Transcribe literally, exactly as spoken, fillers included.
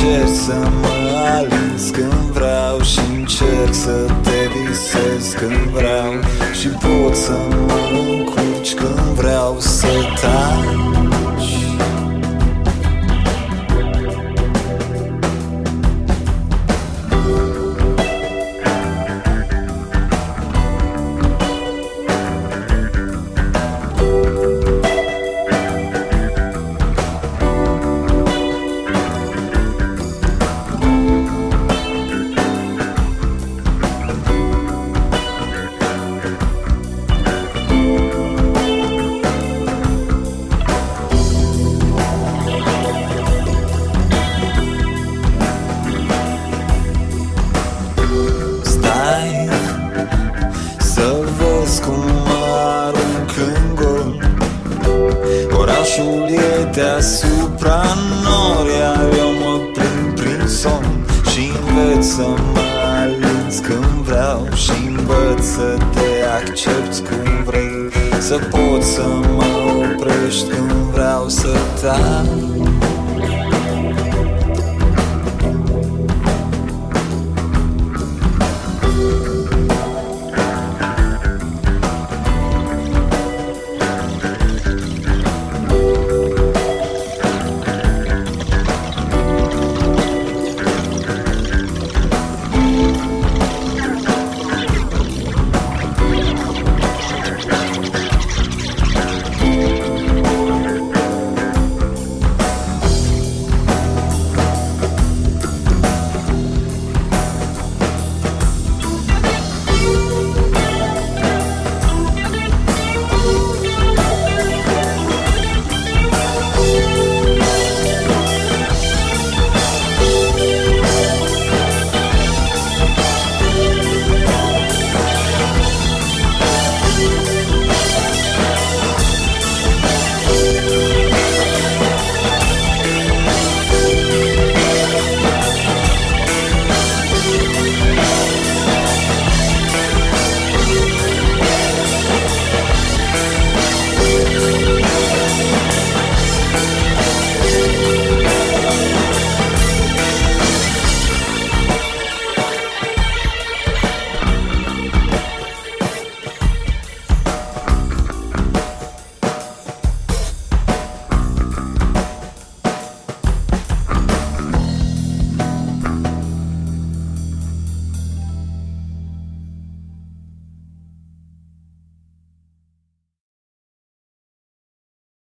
încerc să mă alinz când vreau și încerc să te visez când vreau și pot să mă încurci când vreau să taci. Orașul e deasupra nori, iar eu mă prind prin somn și învăț să mă alinț când vreau și învăț să te accepti cum vrei, să pot să mă oprești când vreau să tac.